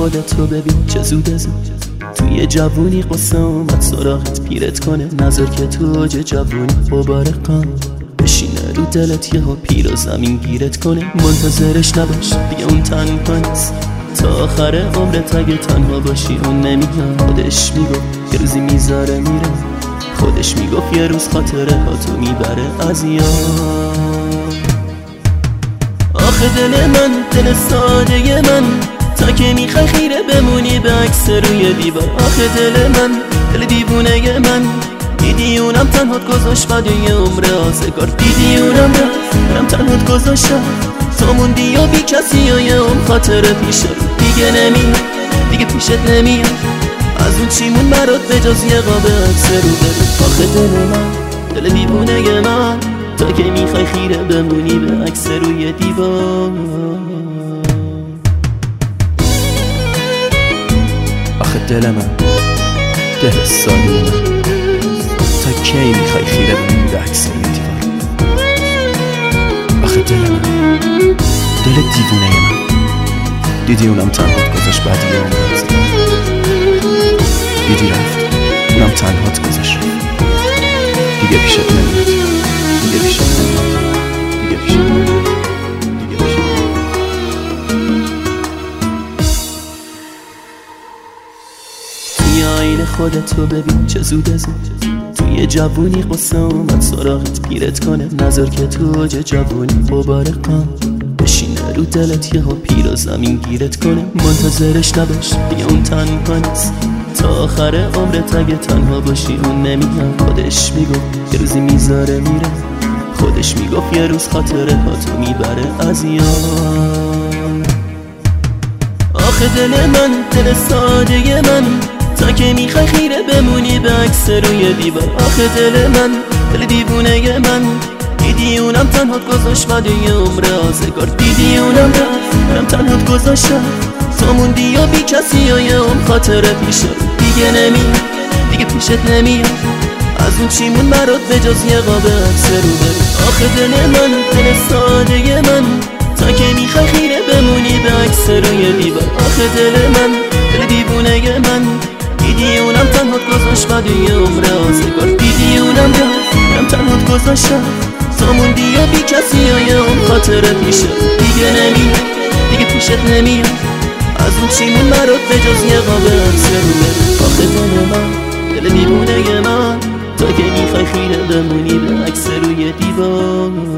خودتو ببین چه زود از توی جوونی قصه اومد سراغت پیرت کنه. نظر که تو اوج جوونی غبار قان بشینه رو دلت یهو پیر و زمین گیرت کنه. منتظرش نباش دیگه اون تنها نیست تا آخر عمرت. اگه تنها باشی اون نمیاد. خودش میگفت یه روزی میذاره میره، خودش میگفت یه روز خاطره ها تو میبره از یاد. آخه دل من دل ساده من تا که میخوای خیره بمونی به عکس روی دیوار. آخه دل من دل دیوونه من دیدی اونم تنهات گذاشت بعد یه عمر آزگار. دیدی اونم رفتم تنهات گذاشتم تو موندی و بی کسی و یه اون خاطره پیش رو دیگه نمیاد دیگه پیشت نمیاد. از اون چیمون برات به جز یه قاب عکس رو داره. آخه دل من دل دیوونه من تا که میخوای خیره بمونی به عکس روی دیوار. آخه دل من دل سالی من تا کی میخوای خیره بمونی به عکس روی دیوار. آخه دل من دل دیوونه من دیدی اونم تنهات گذاشت بعد یه عمر از دیدی رفت اونم تنهات گذاشت دیگه پیشت نمیاد دیگه پیشت نمیاد دیگه پیشت نمیاد دیگه پیشت نمیاد. توی آینه خودتو ببین چه زود از توی جوونی قصه اومد سراغت پیرت کنه. نظر که تو اوج جوونی غبار قان بشینه رو دلت یهو پیر و زمین گیرت کنه. منتظرش نباش دیگه اون تنها نیست تا آخر عمرت. اگه تنها باشی اون نمیاد. خودش میگفت یه روزی میذاره میره، خودش میگفت یه روز خاطره ها تو میبره از یاد. آخه دل من دل ساده من تا که میخوای خیره بمونی به عکس روی دیوار. آخه دل من دل دیوونه من دیدی اونم تنهات گذاشت بعد یه عمر آزگار. دیدی اونم رفتم تنهات گذاشتم تو موندی و بی کسی و یه اون خاطره پیش رو دیگه نمیاد دیگه پیشت نمیاد. از اون چیمون برات به جز یه قاب عکس رو داره. آخه دل من دل ساده من تا که میخوای خیره بمونی به عکس روی دیوار. آخه دل من دل دیوونه من دیدی اونم تنهات گذاشت بعد یه عمر آزگار. دیدی اونم رفتم تنهات گذاشتم تو موندی و بی کسی و یه اون خاطره پیش رو دیگه نمیاد دیگه پیشت نمیاد. از اون چیمون برات به جز یه قاب عکس رو داره. آخه دل من دل دیوونه من تا که میخوای خیره بمونی به عکس روی دیوار.